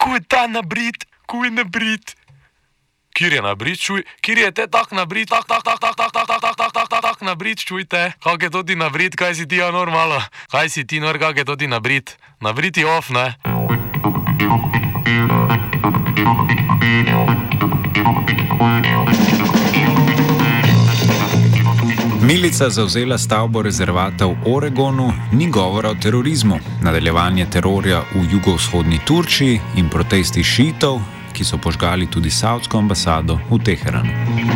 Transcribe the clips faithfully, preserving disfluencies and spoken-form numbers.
kuj ta nabrit, kuj nabrit. Kjer je nabrit, čuj, kjer je te tak nabrit, tak, tak, tak, tak, tak, tak, tak, tak, tak, tak, tak, tak, nabrit, čujte. Kak je to ti nabrit, kaj si ti, ja, normalo? Kaj si ti, nor, kak je to ti nabrit? Nabrit je off, ne? Milica zavzela stavbo rezervata v Oregonu, ni govora o terorizmu. Nadaljevanje terorja v jugovzhodni Turčiji in protesti šiitov, ki so požgali tudi saudsko ambasado v Teheranu.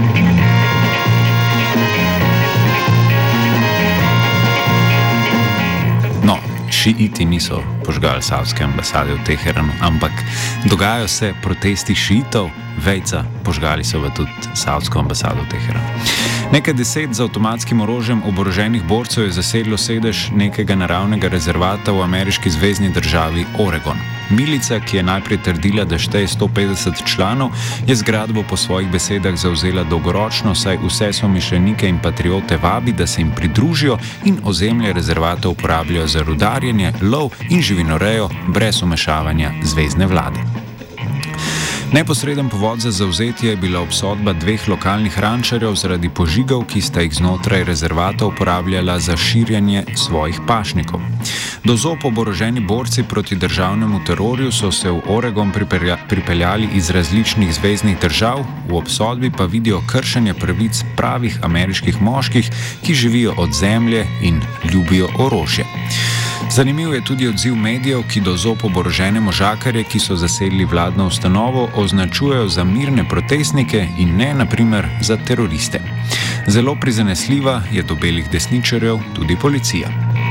No, šiiti niso požgali saudske ambasade v Teheranu, ampak dogajajo se protesti šiitov, vejca, požgali so pa tudi saudsko ambasado v Teheranu. Nekaj deset z avtomatskim orožjem oboroženih borcev je zasedlo sedež nekega naravnega rezervata v ameriški zvezni državi Oregon. Milica, ki je najprej trdila, da šteje sto petdeset članov, je zgradbo po svojih besedah zavzela dolgoročno, saj vse somišljenike in patriote vabi, da se jim pridružijo in ozemlje rezervata uporabljajo za rudarjenje, lov in živinorejo brez vmešavanja zvezne vlade. Neposreden povod za zavzetje je bila obsodba dveh lokalnih rančarjev zaradi požigov, ki sta jih znotraj rezervata uporabljala za širjenje svojih pašnikov. Do zob oboroženi borci proti državnemu terorju so se v Oregon pripeljali iz različnih zveznih držav, v obsodbi pa vidijo kršenje pravic pravih ameriških moških, ki živijo od zemlje in ljubijo orožje. Zanimiv je tudi odziv medijev, ki do zob oborožene možakarje, ki so zasedli vladno ustanovo, označujejo za mirne protestnike in ne, na primer, za teroriste. Zelo prizanesljiva je do belih desničarjev tudi policija.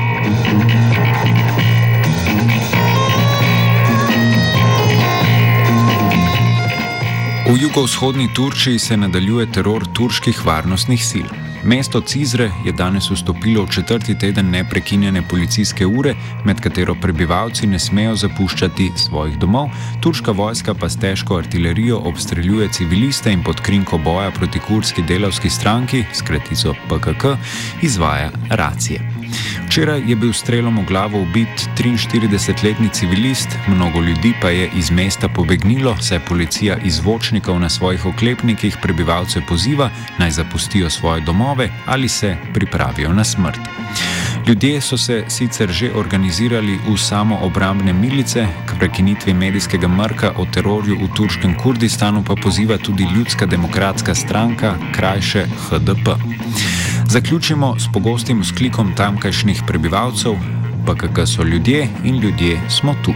V jugovzhodni Turčiji se nadaljuje teror turških varnostnih sil. Mesto Cizre je danes vstopilo v četrti teden neprekinjene policijske ure, med katero prebivalci ne smejo zapuščati svojih domov, turška vojska pa s težko artilerijo obstreljuje civiliste in pod krinko boja proti kurdski delavski stranki, s kratico P K K, izvaja racije. Včeraj je bil strelom v glavo ubit triinštiridesetletni civilist, mnogo ljudi pa je iz mesta pobegnilo, saj policija iz zvočnikov na svojih oklepnikih prebivalce poziva, naj zapustijo svoje domove ali se pripravijo na smrt. Ljudje so se sicer že organizirali v samoobrambne milice, k prekinitvi medijskega mrka o terorju v turškem Kurdistanu pa poziva tudi Ljudska demokratska stranka, krajše H D P. Zaključimo s pogostim vzklikom tamkajšnjih prebivalcev: P K K so ljudje in ljudje smo tu.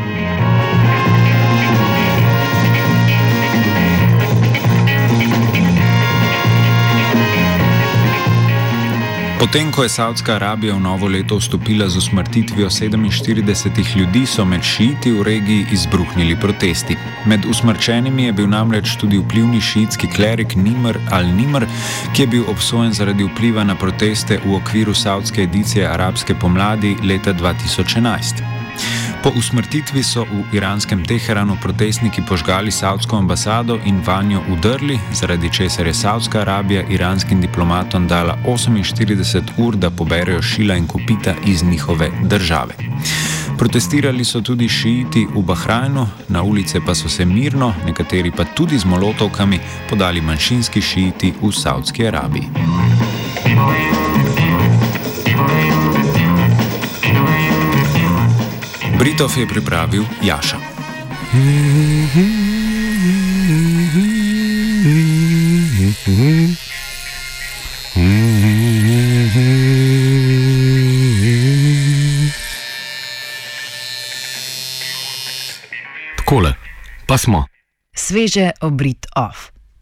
Potem, ko je Saudska Arabija v novo leto vstopila z usmrtitvijo sedeminštiridesetih ljudi, so med šiiti v regiji izbruhnili protesti. Med usmrčenimi je bil namreč tudi vplivni šiitski klerik Nimr al-Nimr, ki je bil obsojen zaradi vpliva na proteste v okviru saudske edicije arabske pomladi leta dva tisoč enajst. Po usmrtitvi so v iranskem Teheranu protestniki požgali saudsko ambasado in vanjo vdrli, zaradi česar je Saudska Arabija iranskim diplomatom dala oseminštirideset ur, da poberejo šila in kopita iz njihove države. Protestirali so tudi šiiti v Bahrajnu, na ulice pa so se mirno, nekateri pa tudi z molotovkami, podali manjšinski šiiti v Saudski Arabiji. Britov je pripravil Jaša. Takole, pa smo. Sveže obrit off.